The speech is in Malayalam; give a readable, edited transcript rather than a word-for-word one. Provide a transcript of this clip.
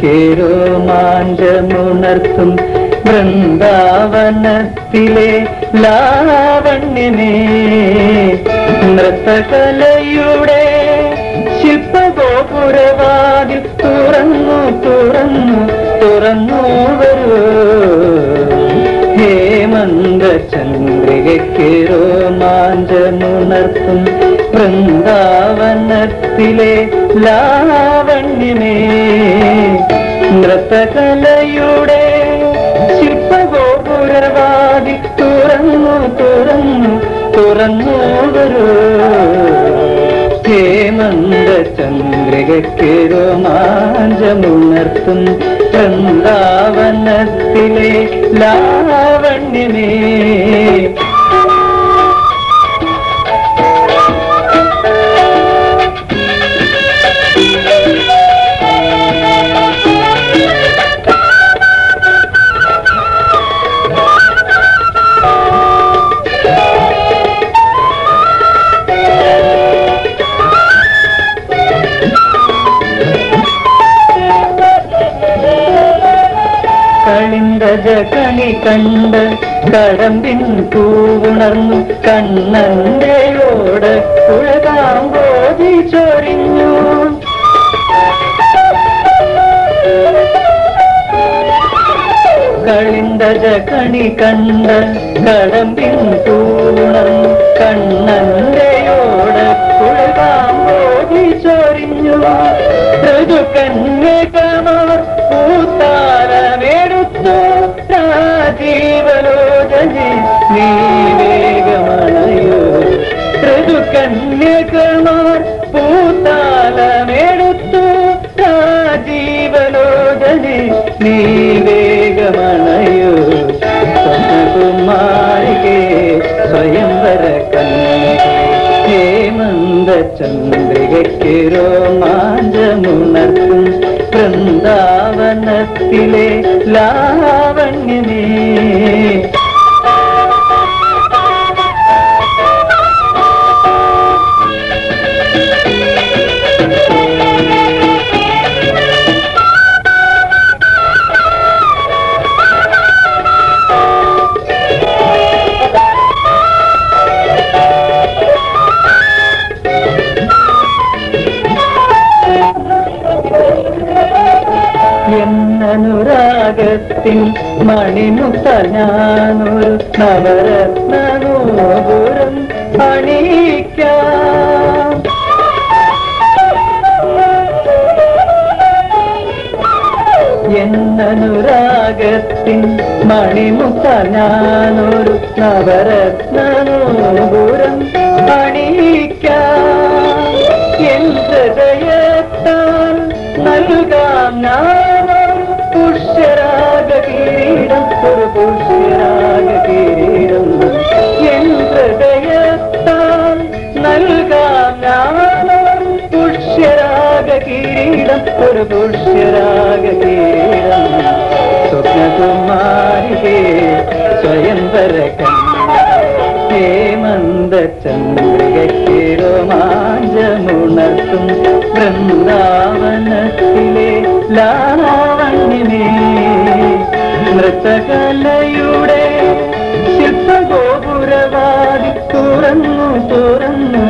രോമാഞ്ചമുണർത്തും വൃന്ദാവനത്തിലെ ലാവണ്യമേ, നൃത്തകലയുടെ ശില്പഗോപുരവാതിൽ തുറന്നു തുറന്നു തുറന്നു വരൂ. ഹേമന്ത ചന്ദ്രികയ്ക്ക് രോമാഞ്ചമുണർത്തും വൃന്ദാവനത്തിലെ ലാവണ്യമേ, നൃത്തകലയുടെ ശില്പഗോപുരവാതിൽ തുറന്നു തുറന്നു തുറന്നു വരൂ. ഹേമന്ത ചന്ദ്രികയ്ക്ക് രോമാഞ്ചമുണർത്തും വൃന്ദാവനത്തിലെ ലാവണ്യമേ. കളിന്തജകണി കണ്ട് കടമ്പിൻ പൂവുണർന്നു കണ്ണന്റെയോട് കുഴകാമ്പോതി ചൊരിഞ്ഞു. കളിന്തജകണി കണ്ട് കടമ്പിൻ പൂവുണർന്നു കണ്ണന്റെയോട് കുഴകാമ്പോതി ചൊരിഞ്ഞു. ഋതുകന്യകമാർ പൂത്താലമെടുത്തു രാജീവലോചനെ നീ വേഗമണയോ. ഋതുകന്യകമാർ പൂത്താലമെടുത്തു രാജീവലോചനെ നീ വേഗമണയോ. സ്വപ്നകുമാരികേ സ്വയംവര കന്യകേ, ഹേമന്ത ചന്ദ്രികയ്ക്ക് രോമാഞ്ചമുണർത്തും വൃന്ദാവനത്തിലെ ലാവണ്യമേ. എന്നനുരാഗത്തിൻ മണിമുത്ത ഞാനൊരു നവരത്നനൂപുരം അണിയിക്കാം. എന്നനുരാഗത്തിൻ മണിമുത്ത ഞാനൊരു നവരത്നനൂപുരം അണിയിക്കാം. എൻ ഹൃദയത്താൽ നൽകാം ഞാനൊരു പുഷ്യരാഗകിരീടം, ഒരു പുഷ്യരാഗകിരീടം. എൻ ഹൃദയത്താൽ നൽകാം ഞാനൊരു പുഷ്യരാഗകിരീടം, ഒരു പുഷ്യരാഗകിരീടം. സ്വപ്നകുമാരികേ സ്വയംവര കന്യകേ, ഹേമന്ത ചന്ദ്രികയ്ക്ക് രോമാഞ്ചമുണർത്തും വൃന്ദാവനത്തിലെ ലാവണ്യമേ, നൃത്തകലയുടെ ശില്പഗോപുരവാതി തുറന്നു തുറന്നു